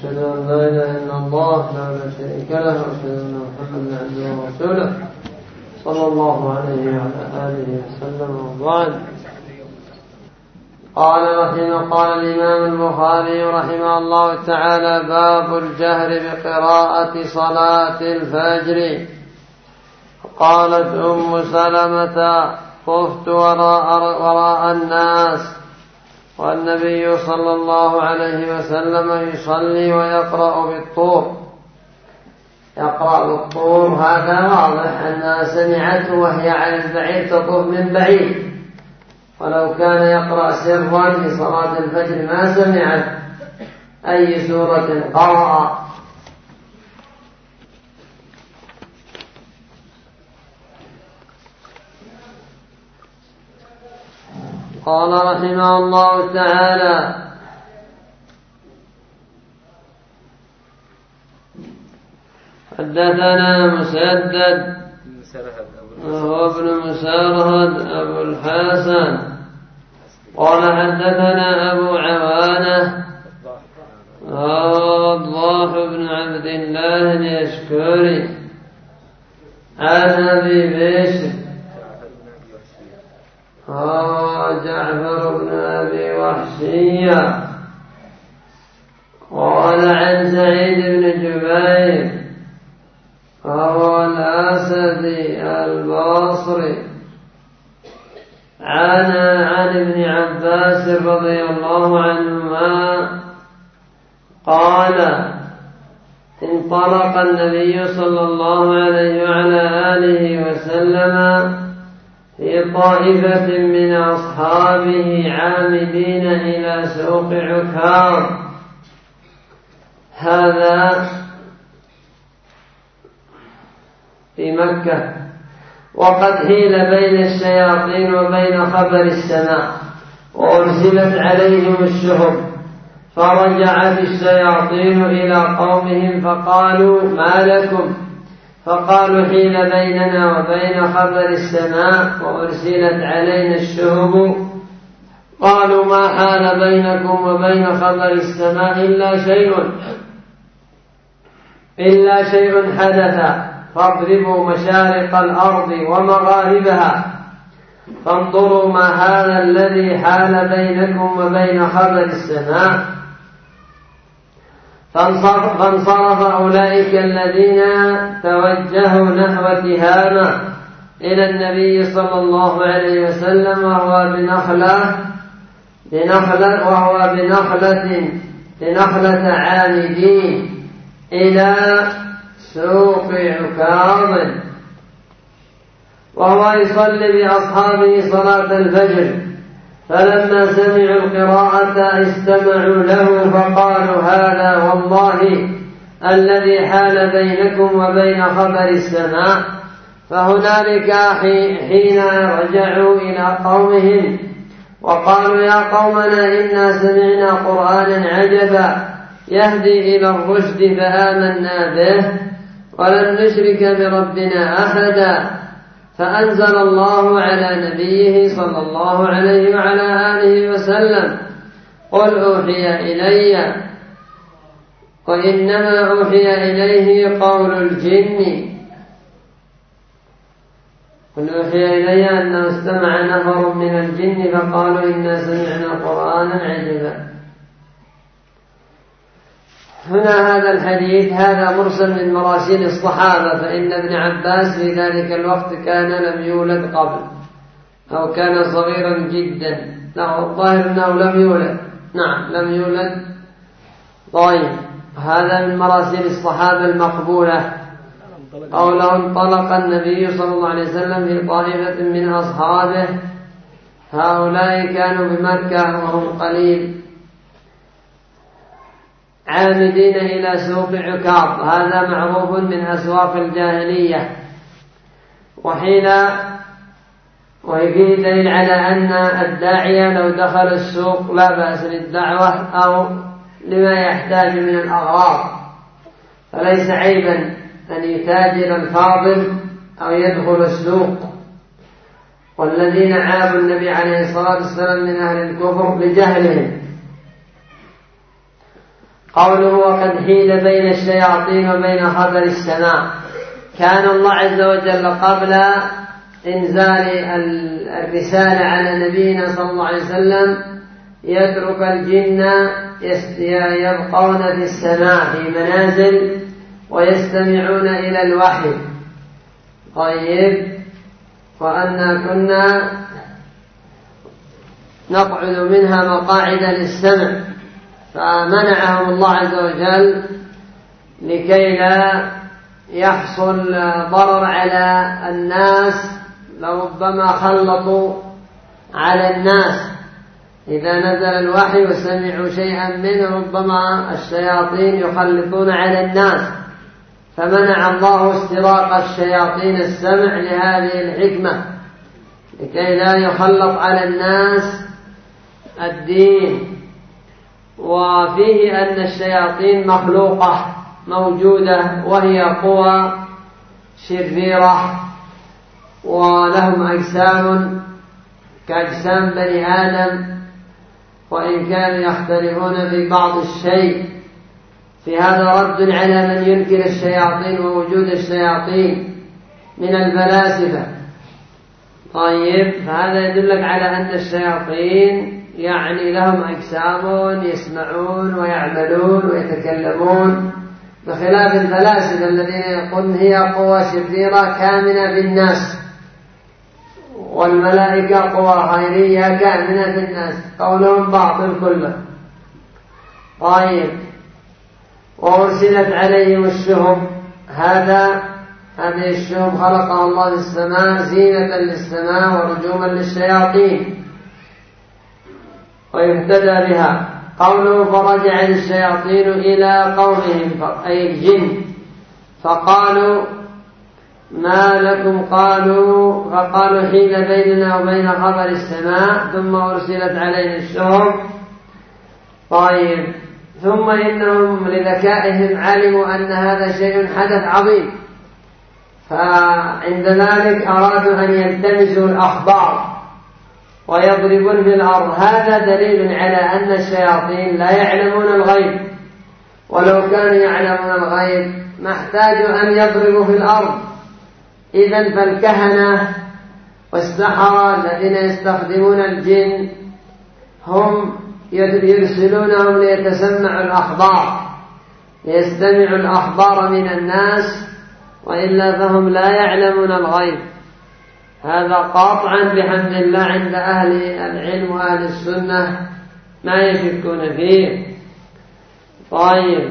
أشهد أن لا إله إلا الله لا شريك له وأشهد أن محمدا عبده ورسوله صلى الله عليه وعلى آله وسلم. وبعد. قال الإمام البخاري رحمه الله تعالى: باب الجهر بقراءة صلاة الفجر. قالت أم سلمة: طفت وراء الناس والنبي صلى الله عليه وسلم يصلي ويقرأ بالطور. يقرأ بالطور هذا واضح أنها سمعته وهي على البعير تطوف من بعيد، ولو كان يقرأ سرا في صلاة الفجر ما سمعت أي سورة قرأ. قال رحمه الله تعالى: حدثنا مسدد وهو ابن مسرهد أبو الحسن قال حدثنا أبو عوانة وضاح بن عبد الله اليشكري عن أبي بشر جعفر بن أبي وحشية قال عن سعيد بن جبير وهو الأسدي البصري عن ابن عباس رضي الله عنهما قال: انطلق النبي صلى الله عليه وعلى آله وسلم في طائفة من أصحابه عامدين إلى سوق عكاظ. هذا في مكة، وقد حيل بين الشياطين وبين خبر السماء وأرسلت عليهم الشهب، فرجعت الشياطين إلى قومهم فقالوا: ما لكم؟ فقالوا: حيل بيننا وبين خبر السماء وأرسلت علينا الشهب. قالوا: ما حال بينكم وبين خبر السماء إلا شيء حدث، فاضربوا مشارق الأرض ومغاربها فانظروا ما هذا الذي حال بينكم وبين خبر السماء. فانصرف أولئك الذين توجهوا نحو تهامة إلى النبي صلى الله عليه وسلم وهو بنخلة عامدين إلى سوق عكاظ، وهو يصلي بأصحابه صلاة الفجر. فلما سمعوا القراءة استمعوا له فقالوا: هذا والله الذي حال بينكم وبين خبر السماء. فهنالك حين رجعوا إلى قومهم وقالوا: يا قومنا إنا سمعنا قرآنا عجبا يهدي إلى الرشد فآمنا به ولن نشرك بربنا أحدا. فأنزل الله على نبيه صلى الله عليه وعلى آله وسلم: قل أوحي إلي وإنما أوحي إليه قول الجن. قل أوحي إلي أنه استمع نفر من الجن فقالوا: إنا سمعنا قرآنا عجبا. هنا هذا الحديث هذا مرسل من مراسيل الصحابة، فإن ابن عباس في ذلك الوقت كان لم يولد قبل أو كان صغيرا جدا. لا، الظاهر أنه لم يولد. نعم، لم يولد. طيب، هذا من مراسيل الصحابة المقبولة. قوله: انطلق النبي صلى الله عليه وسلم في طائفة من أصحابه. هؤلاء كانوا بمكة وهم قليل، عامدين إلى سوق عكاظ. هذا معروف من أسواق الجاهلية. وفيه دليل على أن الداعية لو دخل السوق لا بأس للدعوة أو لما يحتاج من الأغراض، فليس عيبا أن يتاجر الفاضل أو يدخل السوق. والذين عابوا النبي عليه الصلاة والسلام من أهل الكفر بجهلهم قوله وقد حيل بين الشياطين وبين خبر السماء. كان الله عز وجل قبل إنزال الرسالة على نبينا صلى الله عليه وسلم يترك الجن يبقون في السماء في منازل ويستمعون إلى الوحي. طيب، وأن كنا نقعد منها مقاعد للسمع، فمنعهم الله عز وجل لكي لا يحصل ضرر على الناس، لربما خلطوا على الناس إذا نزل الوحي وسمعوا شيئا منه، ربما الشياطين يخلطون على الناس، فمنع الله استراق الشياطين السمع لهذه الحكمة، لكي لا يخلط على الناس الدين. وفيه أن الشياطين مخلوقة موجودة، وهي قوى شريرة، ولهم أجسام كأجسام بني آدم، وإن كانوا يختلفون في بعض الشيء. في هذا رد على من ينكر الشياطين ووجود الشياطين من الفلاسفة. طيب، فهذا يدلك على أن الشياطين يعني لهم أجسام يسمعون ويعملون ويتكلمون، بخلاف الفلاسفة الذين يقولون هي قوى شريرة كامنة بالناس، والملائكة قوى خيرية كامنة بالناس، قولهم باطل كله. طيب، وأرسلت عليهم الشهب. هذه الشهب خلقها الله في السماء زينة للسماء ورجوما للشياطين ويهتدى بها. قوله فرجع الشياطين إلى قومهم أي الجن فقالوا ما لكم، فقالوا حيل بيننا وبين خبر السماء ثم أرسلت علينا الشهب. طيب، ثم إنهم لذكائهم علموا أن هذا شيء حدث عظيم، فعند ذلك أرادوا أن يلتمسوا الأخبار ويضربون في الأرض. هذا دليل على أن الشياطين لا يعلمون الغيب، ولو كانوا يعلمون الغيب ما احتاجوا أن يضربوا في الأرض. إذن فالكهنة والسحرة الذين يستخدمون الجن هم يرسلونهم ليتسمعوا الأخبار، ليستمعوا الأخبار من الناس، وإلا فهم لا يعلمون الغيب. هذا قاطعا بحمد الله عند أهل العلم وأهل السنة ما يشكون فيه. طيب،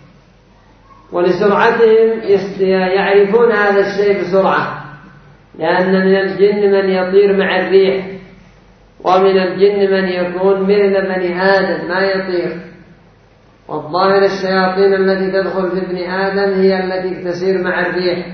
ولسرعتهم يعرفون هذا الشيء بسرعة، لأن من الجن من يطير مع الريح، ومن الجن من يكون مثل بني آدم ما يطير. والظاهر الشياطين التي تدخل في ابن آدم هي التي تسير مع الريح.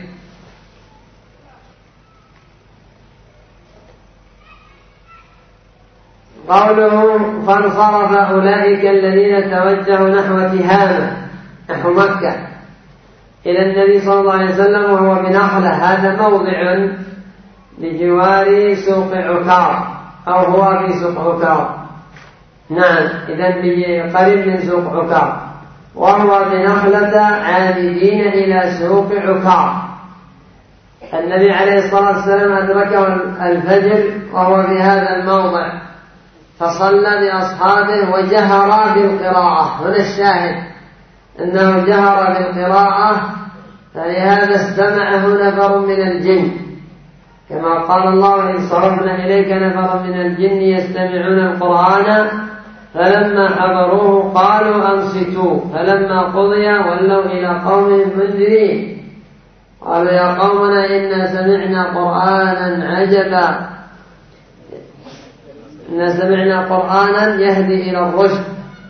قوله فانصرف أولئك الذين توجهوا نحو تهامة نحو مكة إلى النبي صلى الله عليه وسلم وهو بنخلة. هذا موضع بجوار سوق عكاظ، أو هو في سوق عكاظ. نعم، إذن قريب من سوق عكاظ، وهو بنخلة عامدين إلى سوق عكاظ. النبي عليه الصلاة والسلام أدركه الفجر وهو في هذا الموضع، فصلى بأصحابه وجهر بالقراءة. هنا الشاهد أنه جهر بالقراءة، فلهذا استمعه نفر من الجن، كما قال الله وإن صرفنا إليك نفر من الجن يستمعون القرآن فلما حضروه قالوا أنصتوا فلما قضي ولوا إلى قومهم منذرين قالوا يا قومنا إنا سمعنا قرآنا عجبا، إنا سمعنا قرآنا يهدي إلى الرشد،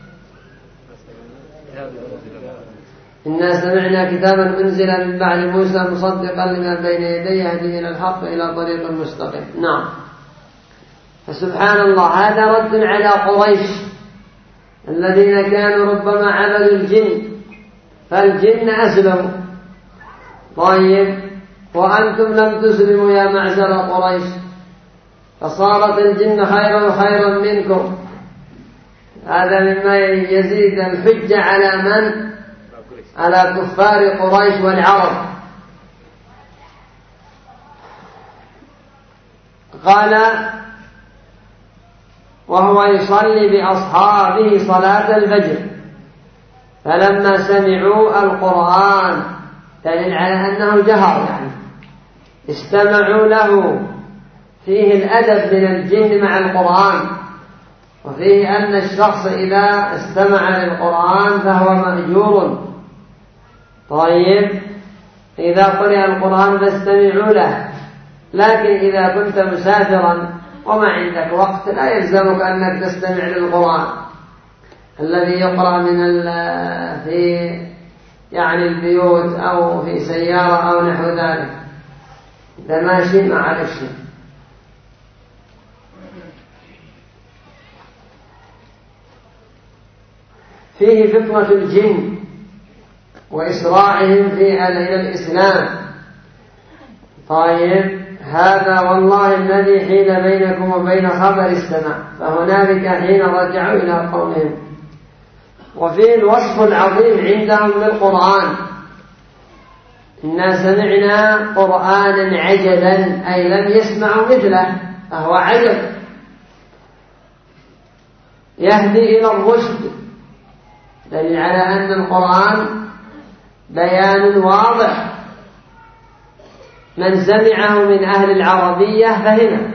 إنا سمعنا كتابا أنزل من بعد موسى مصدقا لما بين يديه يهدي إلى الحق إلى طريق مستقيم. نعم، فسبحان الله، هذا رد على قريش الذين كانوا ربما عبدوا الجن، فالجن أسلموا. طيب، وأنتم لم تسلموا يا معشر قريش، فصارت الجن خيرا منكم. هذا مما يزيد الحجة على من؟ على كفار قريش والعرب. قال وهو يصلي بأصحابه صلاة الفجر فلما سمعوا القرآن، دليل على أنه جهر، يعني استمعوا له، فيه الأدب من الجن مع القرآن، وفيه أن الشخص إذا استمع للقرآن فهو مأجور. طيب إذا قرئ القرآن فاستمعوا له، لكن إذا كنت مسافرا وما عندك وقت لا يلزمك أنك تستمع للقرآن الذي يقرأ في يعني البيوت أو في سيارة أو نحو ذلك، إذا ماشي ما على شيء. فيه فطنة الجن وإسراعهم إلى الإسلام. طيب هذا والله الذي حيل بينكم وبين خبر السماء، فهنالك حين رجعوا إلى قومهم. وفيه الوصف العظيم عندهم للقرآن: إنا سمعنا قرآنا عجبا، أي لم يسمعوا مثله، فهو عجب يهدي إلى الرشد، دليل على أن القرآن بيان واضح، من سمعه من أهل العربية فهمه.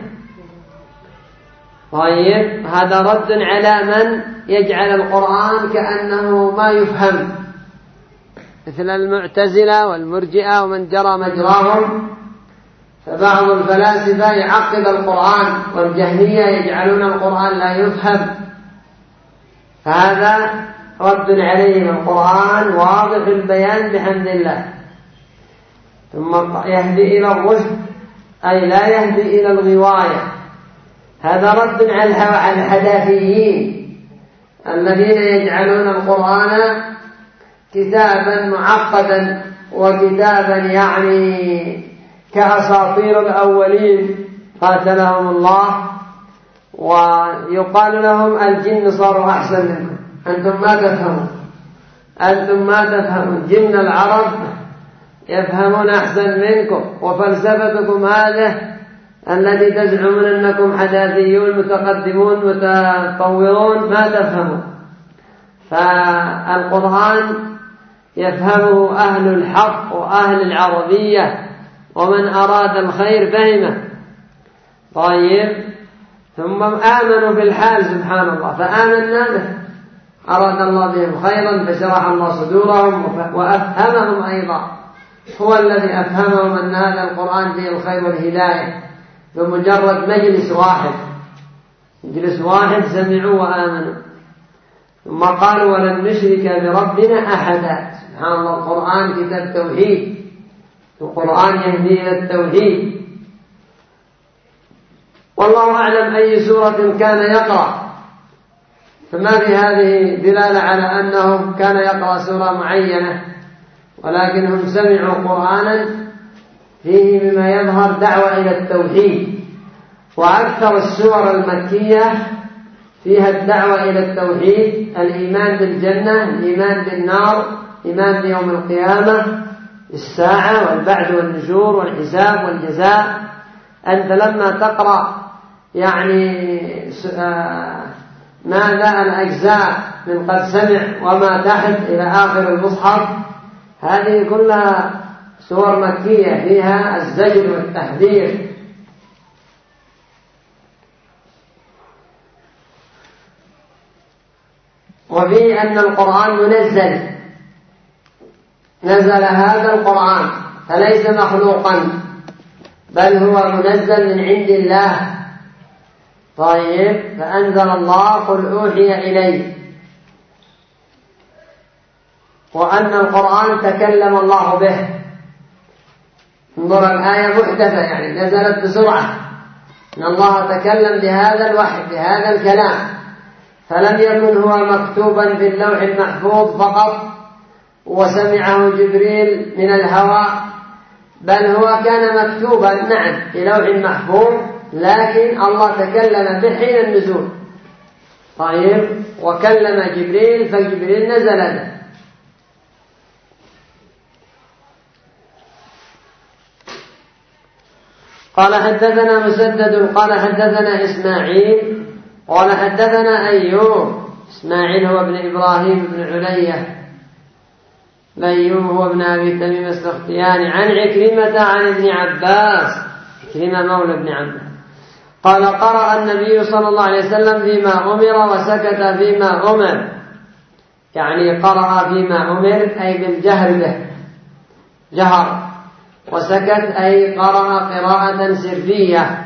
طيب هذا رد على من يجعل القرآن كأنه ما يفهم، مثل المعتزلة والمرجئة ومن جرى مجراهم. فبعض الفلاسفة يعقد القرآن، والجهمية يجعلون القرآن لا يفهم، فهذا رد عليهم. القرآن واضح البيان بحمد الله. ثم يهدي إلى الرشد، أي لا يهدي إلى الغواية. هذا رد على الحداثيين الذين يجعلون القرآن كتابا معقدا وكتابا يعني كأساطير الأولين قاتلهم الله، ويقال لهم الجن صاروا أحسن منكم، أنتم ما تفهمون، جن العرب يفهمون أحسن منكم، وفلسفتكم هذه التي تزعمون أنكم حداثيون متقدمون متطورون ما تفهمون. فالقرآن يفهمه أهل الحق وأهل العربية، ومن أراد الخير فهمه. طيب ثم آمنوا بالحال سبحان الله، فآمنا به، أراد الله بهم خيرا فشرح الله صدورهم وأفهمهم أيضا، هو الذي أفهمهم أن هذا القرآن فيه الخير والهداية بمجرد مجلس واحد سمعوا وآمنوا. ثم قالوا ولن نشرك بربنا أحدا. سبحان الله، القرآن كتاب توحيد، القرآن يهدي إلى التوحيد. والله أعلم أي سورة كان يقرأ، فما في هذه دلالة على أنه كان يقرأ سورة معينة، ولكنهم سمعوا قرآنا فيه مما يظهر دعوة إلى التوحيد. وأكثر السور المكية فيها الدعوة إلى التوحيد، الإيمان بالجنة، الإيمان بالنار، الإيمان بيوم القيامة، الساعة والبعث والنشور والحساب والجزاء. أنت لما تقرأ يعني ماذا الأجزاء من قد سمع وما تحت إلى آخر المصحف، هذه كلها سور مكية فيها الزجر والتحذير. وفي أن القرآن نزل هذا القرآن فليس مخلوقا، بل هو منزل من عند الله. طيب فأنزل الله قل أوحي إليه، وأن القرآن تكلم الله به. انظر الآية محدثة، يعني نزلت بسرعة، أن الله تكلم بهذا الوحي بهذا الكلام، فلم يكن هو مكتوبا في اللوح المحفوظ فقط وسمعه جبريل من الهواء، بل هو كان مكتوبا نعم في لوح محفوظ، لكن الله تكلم به حين النزول. طيب. وكلم جبريل فجبريل نزل له. قال حدثنا مسدد قال حدثنا إسماعيل قال حدثنا أيوب. إسماعيل هو ابن إبراهيم بن علية، أيوب هو ابن أبي تميم السختياني، عن عكرمة عن ابن عباس، عكرمة مولى ابن عباس، قال قرأ النبي صلى الله عليه وسلم فيما أمر وسكت فيما أمر، يعني قرأ فيما أمر أي بالجهر به، جهر، وسكت أي قرأ قراءة سرية.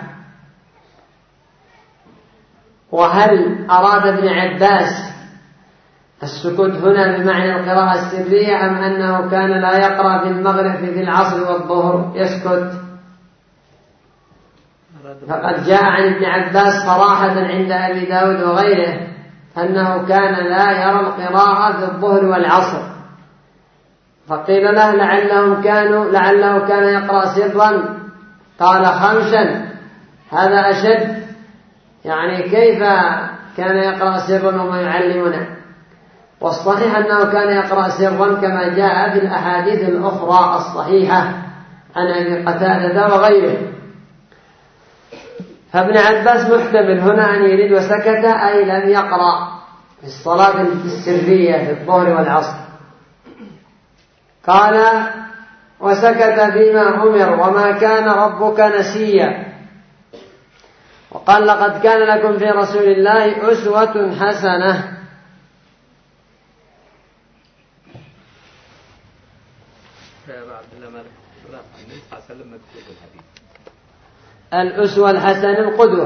وهل أراد ابن عباس السكوت هنا بمعنى القراءة السرية أم أنه كان لا يقرأ في المغرب في العصر والظهر يسكت؟ فقد جاء عن ابن عباس صراحة عند أبي داود وغيره أنه كان لا يرى القراءة في الظهر والعصر، فقيل له لعله كان يقرأ سرا، قال 5 هذا أشد، يعني كيف كان يقرأ سرا وما يعلمنا؟ والصحيح أنه كان يقرأ سرا كما جاء في الأحاديث الأخرى الصحيحة عن أبي قتادة وغيره. فابن عباس محتمل هنا أن يريد وسكت أي لم يقرأ في الصلاة السرية في الظهر والعصر. قال وسكت فيما أمر وما كان ربك نسيا. وقال لقد كان لكم في رسول الله أسوة حسنة. الأسوة الحسنة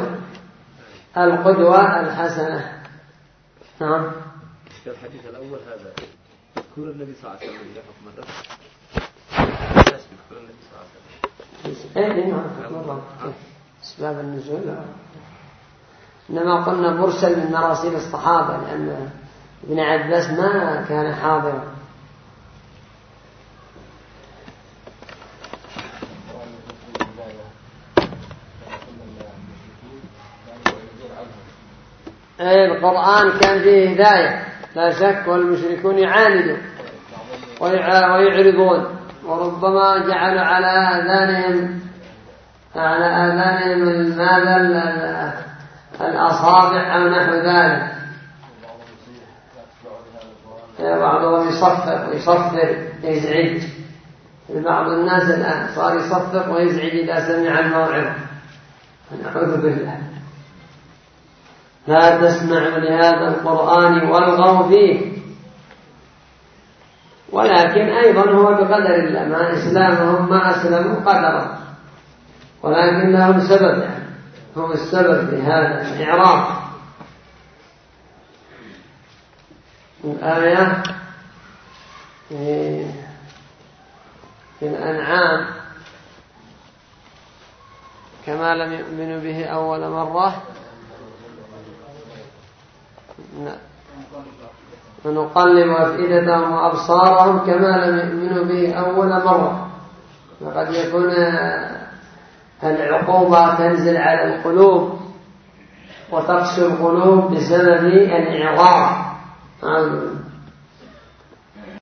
القدوة الحسنة. نعم. الحديث الأول هذا مذكور النبي صلى الله عليه وسلم لحكم الرفع. مذكور النبي صلى الله عليه وسلم. أسباب النزول. إنما قلنا مرسل من مراسيل الصحابة لأن ابن عباس ما كان حاضرا. القرآن كان فيه هداية لا شك، والمشركون يعاندون ويعرضون، وربما جعلوا على آذانهم ماذا الأصابع أو نحو ذلك. بعضهم يصفر يزعج. بعض الناس الآن صار يصفر ويزعج إذا سمع الموعظة. نعوذ بالله. لا تسمعوا لهذا القرآن والغوا فيه. ولكن أيضا هو بقدر الله، ما إسلامهم ما أسلموا قدرا، ولكن لهم سبب، هم السبب في هذا الإعراض. الآية في الأنعام كما لم يؤمنوا به أول مرة ونقلب أفئدتهم وأبصارهم كما لم يؤمنوا به أول مرة. وقد يكون العقوبة تنزل على القلوب وتقسو القلوب بسبب الإعراض.